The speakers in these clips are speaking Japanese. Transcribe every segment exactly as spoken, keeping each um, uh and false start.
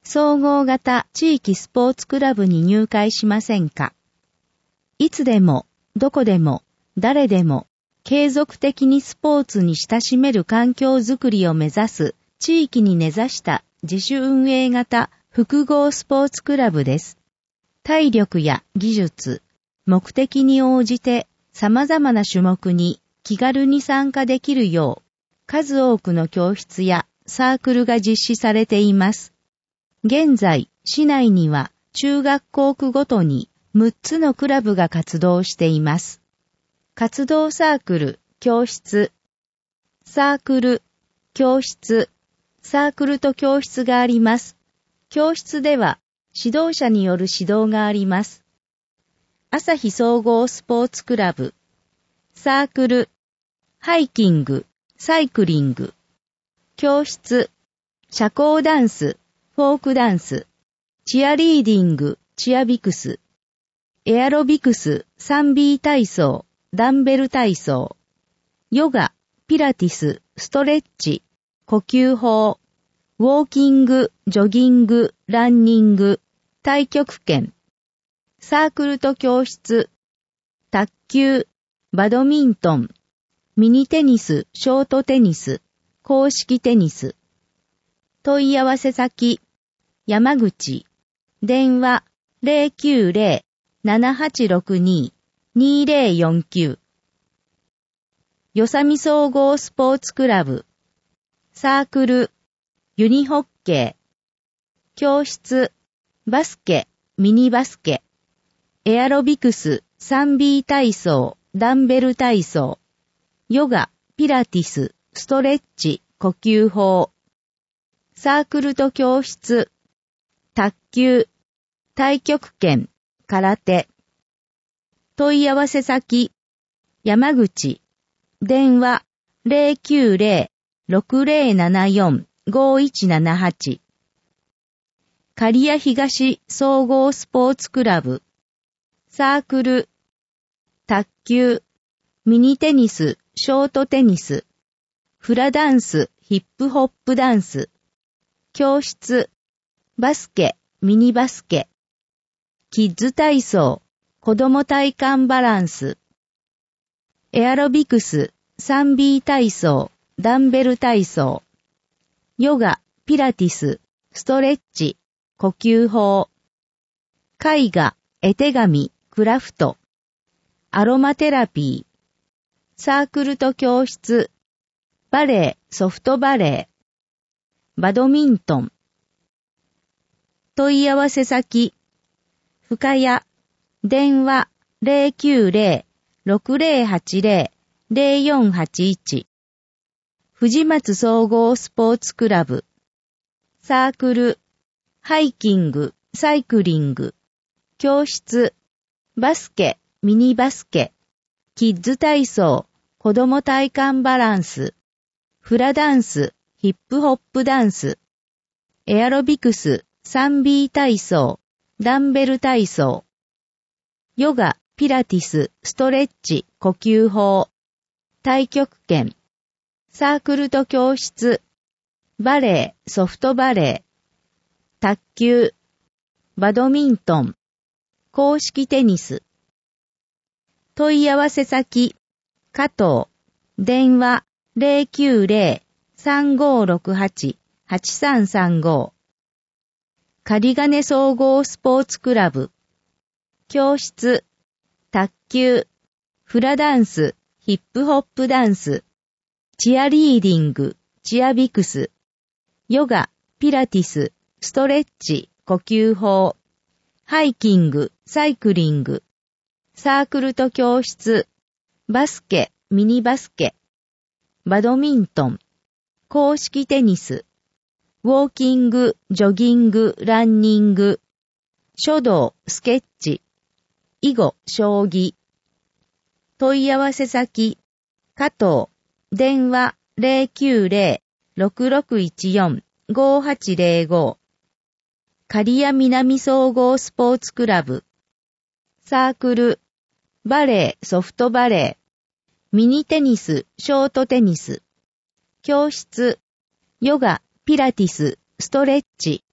総合型地域スポーツクラブに入会しませんか？いつでも、どこでも、誰でも、継続的にスポーツに親しめる環境づくりを目指す地域に根ざした自主運営型複合スポーツクラブです。体力や技術、目的に応じて様々な種目に気軽に参加できるよう、数多くの教室やサークルが実施されています。現在、市内には中学校区ごとにむっつのクラブが活動しています。活動サークル、教室、サークル、教室、サークルと教室があります。教室では指導者による指導があります。朝日総合スポーツクラブ、サークル、ハイキング、サイクリング、教室、社交ダンス、フォークダンス、チアリーディング、チアビクス、エアロビクス、サンビー体操、ダンベル体操、ヨガ、ピラティス、ストレッチ、呼吸法、ウォーキング、ジョギング、ランニング、太極拳、サークルと教室、卓球、バドミントン、ミニテニス、ショートテニス、公式テニス。問い合わせ先、山口、電話 ゼロきゅうゼロ ななはちろくに にゼロよんきゅう。よさみ総合スポーツクラブ、サークル、ユニホッケー、教室、バスケ、ミニバスケ、エアロビクス、サンビー体操、ダンベル体操、ヨガ、ピラティス、ストレッチ、呼吸法、サークルと教室、卓球、太極拳、空手。問い合わせ先、山口、電話 ゼロきゅうゼロ ろくゼロななよん ごいちななはち。刈谷東総合スポーツクラブ、サークル、卓球、ミニテニス、ショートテニス、フラダンス、ヒップホップダンス、教室、バスケ、ミニバスケ、キッズ体操、子供体幹バランス、エアロビクス、サンビー体操、ダンベル体操、ヨガ、ピラティス、ストレッチ、呼吸法、絵画、絵手紙、クラフト、アロマテラピー、サークルと教室、バレー、ソフトバレー、バドミントン。問い合わせ先、深谷、電話 ゼロきゅうゼロ ろくゼロはちゼロ ゼロよんはちいち。藤松総合スポーツクラブ、サークル、ハイキング、サイクリング、教室、バスケ、ミニバスケ、キッズ体操、子供体幹バランス、フラダンス、ヒップホップダンス、エアロビクス、サンビー体操、ダンベル体操、ヨガ、ピラティス、ストレッチ、呼吸法、太極拳、サークルと教室、バレー、ソフトバレー、卓球、バドミントン、公式テニス。問い合わせ先、加藤、電話 ゼロきゅうゼロ さんごろくはち はちさんさんご。狩金総合スポーツクラブ、教室、卓球、フラダンス、ヒップホップダンス、チアリーディング、チアビクス、ヨガ、ピラティス、ストレッチ、呼吸法、ハイキング、サイクリング、サークルと教室、バスケ、ミニバスケ、バドミントン、公式テニス、ウォーキング、ジョギング、ランニング、書道、スケッチ、囲碁、将棋。問い合わせ先、加藤、電話 ゼロきゅうゼロ ろくろくいちよん ごはちゼロご。刈谷南総合スポーツクラブ、サークル、バレー、ソフトバレー、ミニテニス、ショートテニス、教室、ヨガ、ピラティス、ストレッチ、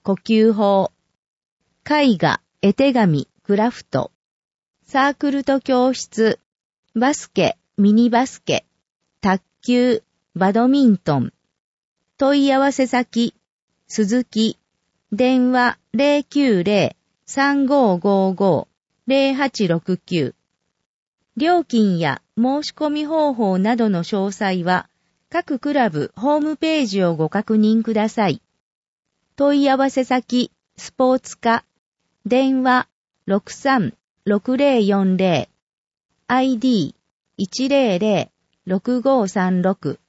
呼吸法。絵画、絵手紙、クラフト。サークルと教室。バスケ、ミニバスケ。卓球、バドミントン。問い合わせ先、鈴木。電話 ゼロきゅうゼロ さんごごご ゼロはちろくきゅう。料金や申し込み方法などの詳細は、各クラブホームページをご確認ください。問い合わせ先、スポーツ課。電話 ろくさんろくゼロよんゼロ。アイディー いちゼロゼロ ろくごさんろく。